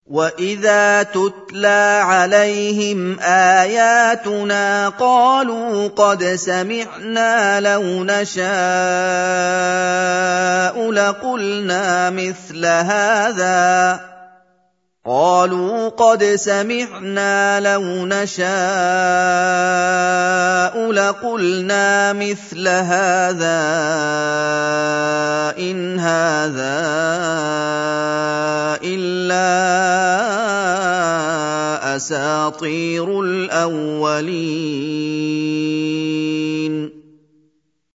وَإِذَا تُتْلَىٰ عَلَيْهِمْ آيَاتُنَا قَالُوا قَدْ سَمِعْنَا لَوْ نَشَاءُ لَقُلْنَا مِثْلَ هَٰذَا إِنْ هَٰذَا إِلَّا أَسَاطِيرُ الْأَوَّلِينَ